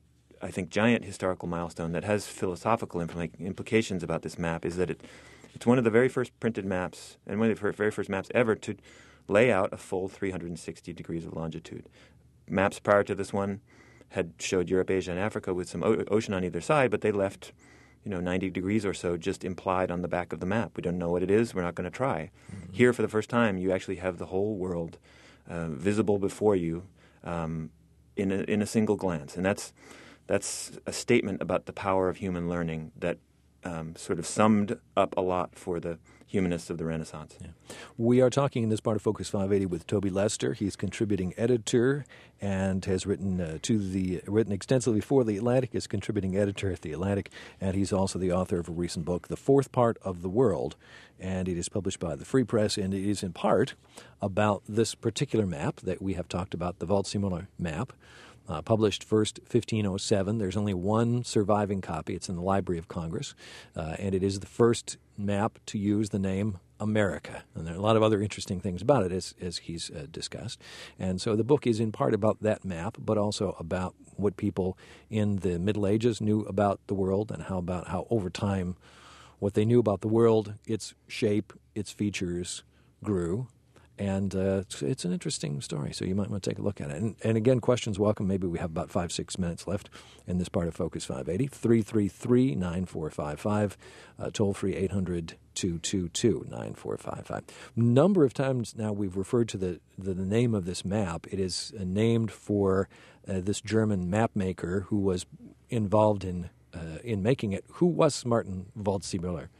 S3: I think, giant historical milestone that has philosophical impl- implications about this map is that it, it's one of the very first printed maps and one of the very first maps ever to lay out a full three hundred sixty degrees of longitude. Maps prior to this one had showed Europe, Asia, and Africa with some o- ocean on either side, but they left, you know, ninety degrees or so just implied on the back of the map. We don't know what it is. We're not going to try. Mm-hmm. Here, for the first time, you actually have the whole world uh, visible before you um, in a, in a single glance, and that's that's a statement about the power of human learning that um, sort of summed up a lot for the humanists of the Renaissance.
S2: Yeah. We are talking in this part of Focus five eighty with Toby Lester. He's contributing editor and has written uh, to the written extensively for The Atlantic, is contributing editor at The Atlantic, and he's also the author of a recent book, The Fourth Part of the World, and it is published by the Free Press, and it is in part about this particular map that we have talked about, the Waldseemüller map. Uh, published first fifteen oh seven. There's only one surviving copy. It's in the Library of Congress, uh, and it is the first map to use the name America. And there are a lot of other interesting things about it, as, as he's uh, discussed. And so the book is in part about that map, but also about what people in the Middle Ages knew about the world and how about how over time what they knew about the world, its shape, its features grew. And uh, it's, it's an interesting story, so you might want to take a look at it. And, and again, questions welcome. Maybe we have about five, six minutes left in this part of Focus five eighty. three three three, nine four five five, uh, toll-free eight hundred, two two two, nine four five five. Number of times now we've referred to the, the, the name of this map. It is uh, named for uh, this German map maker who was involved in, uh, in making it. Who was Martin Waldseemüller?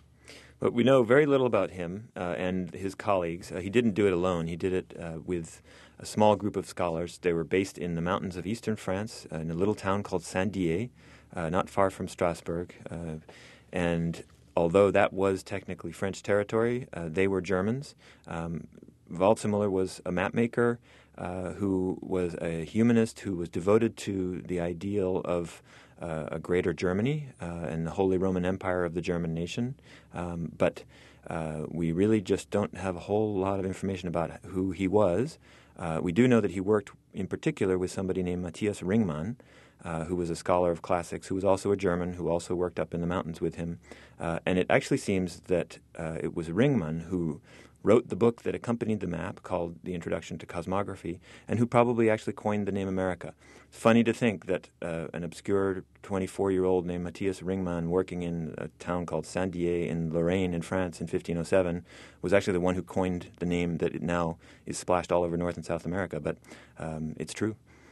S3: But we know very little about him uh, and his colleagues. Uh, he didn't do it alone. He did it uh, with a small group of scholars. They were based in the mountains of eastern France uh, in a little town called Saint-Dié, uh, not far from Strasbourg. Uh, and although that was technically French territory, uh, they were Germans. Um, Waldseemüller was a map maker uh, who was a humanist who was devoted to the ideal of Uh, a greater Germany uh, and the Holy Roman Empire of the German nation. Um, but uh, we really just don't have a whole lot of information about who he was. Uh, we do know that he worked in particular with somebody named Matthias Ringmann, uh, who was a scholar of classics, who was also a German, who also worked up in the mountains with him. Uh, and it actually seems that uh, it was Ringmann who wrote the book that accompanied the map called The Introduction to Cosmography, and who probably actually coined the name America. It's funny to think that uh, an obscure twenty-four-year-old named Matthias Ringmann working in a town called Saint-Dié in Lorraine in France in fifteen oh seven was actually the one who coined the name that it now is splashed all over North and South America, but um, it's true.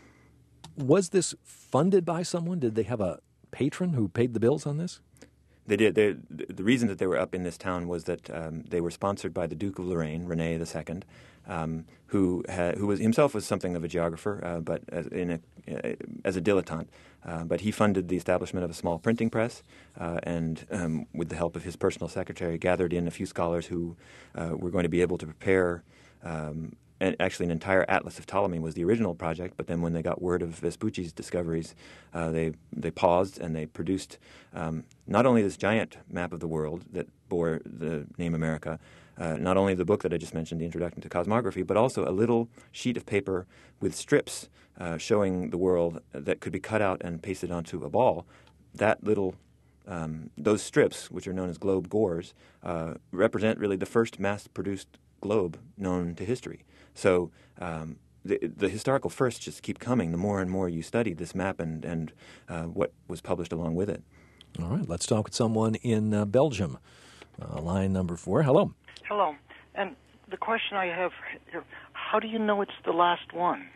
S2: Was this funded by someone? Did they have a patron who paid the bills on this?
S3: They did. They, the reason that they were up in this town was that um, they were sponsored by the Duke of Lorraine, René the Second, um, who ha- who was himself was something of a geographer, uh, but as, in a, uh, as a dilettante. Uh, but he funded the establishment of a small printing press, uh, and um, with the help of his personal secretary, gathered in a few scholars who uh, were going to be able to prepare um, and actually an entire atlas of Ptolemy was the original project, but then when they got word of Vespucci's discoveries, uh, they they paused and they produced um, not only this giant map of the world that bore the name America, uh, not only the book that I just mentioned, The Introduction to Cosmography, but also a little sheet of paper with strips uh, showing the world that could be cut out and pasted onto a ball. That little um, those strips, which are known as globe gores, uh, represent really the first mass-produced globe known to history. So um, the, the historical firsts just keep coming the more and more you study this map and, and uh, what was published along with it.
S2: All right, let's talk with someone in uh, Belgium. Uh, line number four. Hello.
S5: Hello. And the question I have here, how do you know it's the last one?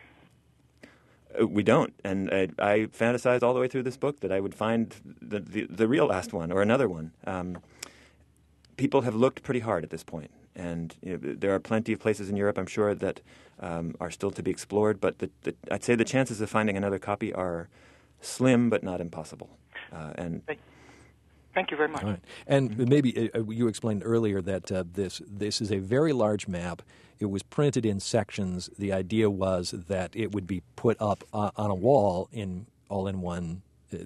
S3: Uh, we don't. And I, I fantasized all the way through this book that I would find the, the, the real last one or another one. Um, people have looked pretty hard at this point. And you know, there are plenty of places in Europe, I'm sure, that um, are still to be explored. But the, the, I'd say the chances of finding another copy are slim but not impossible. Uh, and
S5: Thank, thank you very much.
S2: All right. And mm-hmm. maybe uh, you explained earlier that uh, this this is a very large map. It was printed in sections. The idea was that it would be put up uh, on a wall in all in one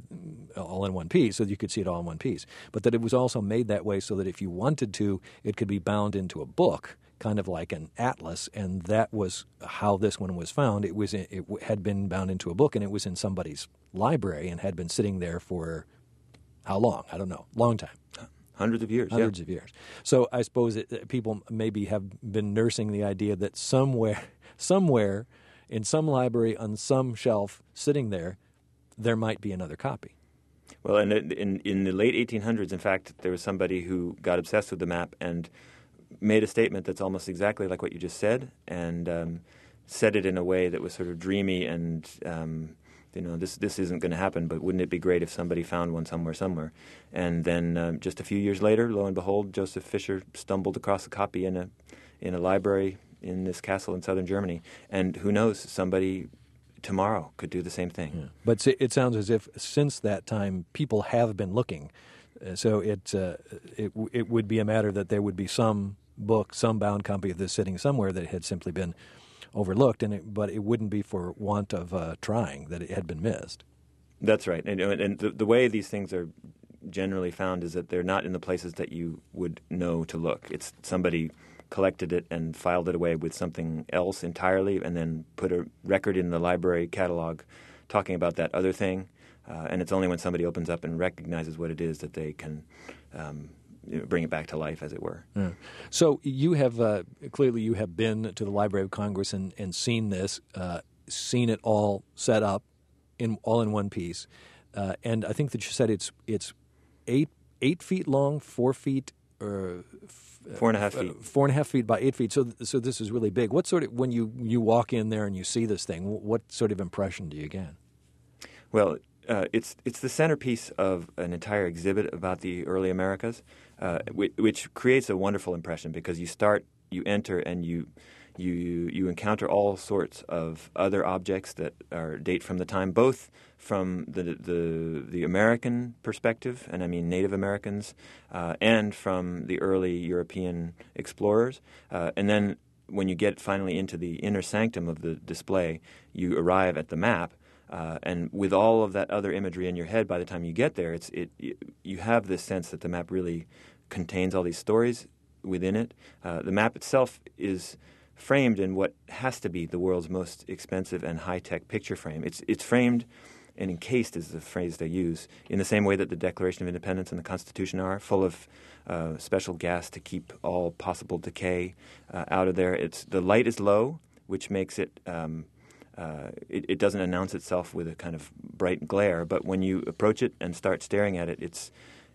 S2: Uh, all in one piece, so that you could see it all in one piece. But that it was also made that way so that if you wanted to, it could be bound into a book, kind of like an atlas, and that was how this one was found. It was in, it had been bound into a book, and it was in somebody's library and had been sitting there for how long? I don't know. Long time.
S3: Hundreds of years.
S2: Hundreds
S3: yeah.
S2: of years. So I suppose it, people maybe have been nursing the idea that somewhere, somewhere in some library on some shelf sitting there, there might be another copy.
S3: Well, in, in in the late eighteen hundreds, in fact, there was somebody who got obsessed with the map and made a statement that's almost exactly like what you just said, and um, said it in a way that was sort of dreamy and, um, you know, this this isn't going to happen, but wouldn't it be great if somebody found one somewhere, somewhere? And then um, just a few years later, lo and behold, Joseph Fischer stumbled across a copy in a in a library in this castle in southern Germany, and who knows, somebody tomorrow could do the same thing.
S2: Yeah. But it sounds as if since that time people have been looking. Uh, so it, uh, it it would be a matter that there would be some book, some bound copy of this sitting somewhere that had simply been overlooked, and it, but it wouldn't be for want of uh, trying that it had been missed.
S3: That's right. And, and the, the way these things are generally found is that they're not in the places that you would know to look. It's somebody collected it and filed it away with something else entirely, and then put a record in the library catalog talking about that other thing. Uh, and it's only when somebody opens up and recognizes what it is that they can um, you know, bring it back to life, as it were.
S2: Yeah. So you have uh, clearly you have been to the Library of Congress and, and seen this, uh, seen it all set up, in all in one piece. Uh, and I think that you said it's it's eight eight feet long, four feet. Or
S3: Four and a half feet.
S2: Uh, four and a half feet by eight feet. So, so this is really big. What sort of when you, you walk in there and you see this thing, what sort of impression do you get?
S3: Well, uh, it's it's the centerpiece of an entire exhibit about the early Americas, uh, which, which creates a wonderful impression because you start, you enter, and you you you encounter all sorts of other objects that are date from the time, both from the the the American perspective, and I mean Native Americans, uh, and from the early European explorers. Uh, and then when you get finally into the inner sanctum of the display, you arrive at the map. Uh, and with all of that other imagery in your head, by the time you get there, it's it, it you have this sense that the map really contains all these stories within it. Uh, the map itself is framed in what has to be the world's most expensive and high-tech picture frame. It's it's framed and encased, is the phrase they use, in the same way that the Declaration of Independence and the Constitution are, full of uh, special gas to keep all possible decay uh, out of there. It's the light is low, which makes it, um, uh, it it doesn't announce itself with a kind of bright glare, but when you approach it and start staring at it, it's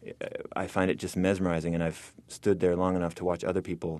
S3: I find it just mesmerizing, and I've stood there long enough to watch other people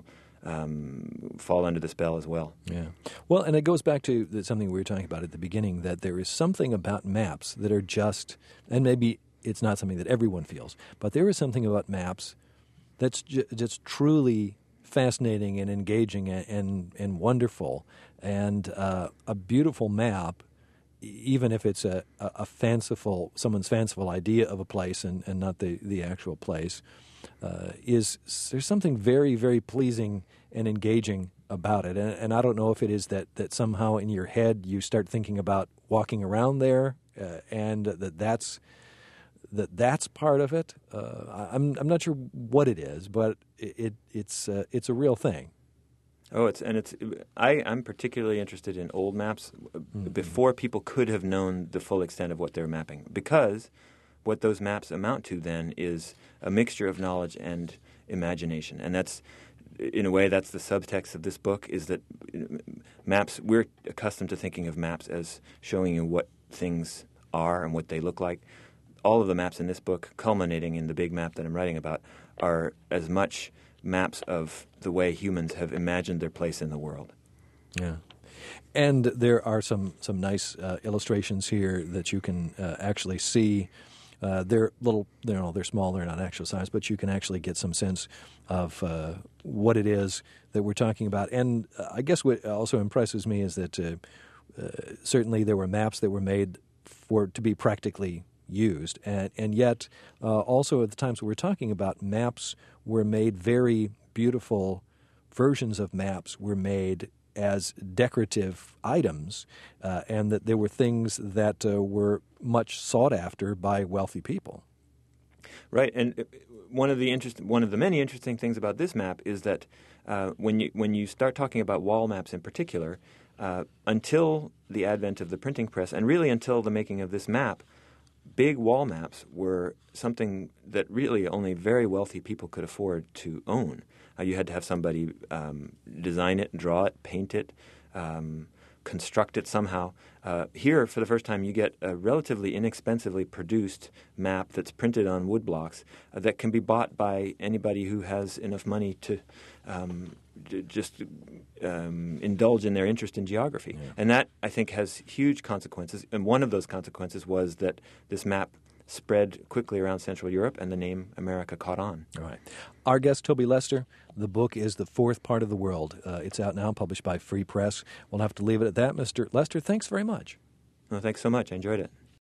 S3: Um, fall under the spell as well.
S2: Yeah. Well, and it goes back to the, something we were talking about at the beginning, that there is something about maps that are just, and maybe it's not something that everyone feels, but there is something about maps that's ju- just truly fascinating and engaging and and, and wonderful. And uh, a beautiful map, even if it's a, a, a fanciful, someone's fanciful idea of a place and, and not the, the actual place, Uh, is there's something very, very pleasing and engaging about it. And, and I don't know if it is that, that somehow in your head you start thinking about walking around there uh, and that that's that that's part of it. Uh, I'm I'm not sure what it is, but it, it it's uh, it's a real thing.
S3: Oh, it's and it's I I'm particularly interested in old maps mm-hmm. before people could have known the full extent of what they're mapping, because what those maps amount to then is a mixture of knowledge and imagination, and that's in a way that's the subtext of this book. Is that maps? We're accustomed to thinking of maps as showing you what things are and what they look like. All of the maps in this book, culminating in the big map that I'm writing about, are as much maps of the way humans have imagined their place in the world.
S2: Yeah. And there are some, some nice uh, illustrations here that you can uh, actually see. Uh, they're little, you know, they're small, they're not actual size, but you can actually get some sense of uh, what it is that we're talking about. And uh, I guess what also impresses me is that uh, uh, certainly there were maps that were made for to be practically used, and, and yet uh, also at the times we're talking about, maps were made, very beautiful versions of maps were made as decorative items, uh, and that there were things that uh, were much sought after by wealthy people.
S3: Right, and one of the interest, one of the many interesting things about this map is that uh, when you when you start talking about wall maps in particular, uh, until the advent of the printing press, and really until the making of this map, big wall maps were something that really only very wealthy people could afford to own. Uh, you had to have somebody um, design it, draw it, paint it, um, construct it somehow. Uh, here, for the first time, you get a relatively inexpensively produced map that's printed on wood blocks uh, that can be bought by anybody who has enough money to um, d- just um, indulge in their interest in geography. Yeah. And that, I think, has huge consequences. And one of those consequences was that this map spread quickly around Central Europe, and the name America caught on.
S2: All right. Our guest, Toby Lester. The book is The Fourth Part of the World. Uh, it's out now, published by Free Press. We'll have to leave it at that. Mister Lester, thanks very much.
S3: Well, thanks so much. I enjoyed it.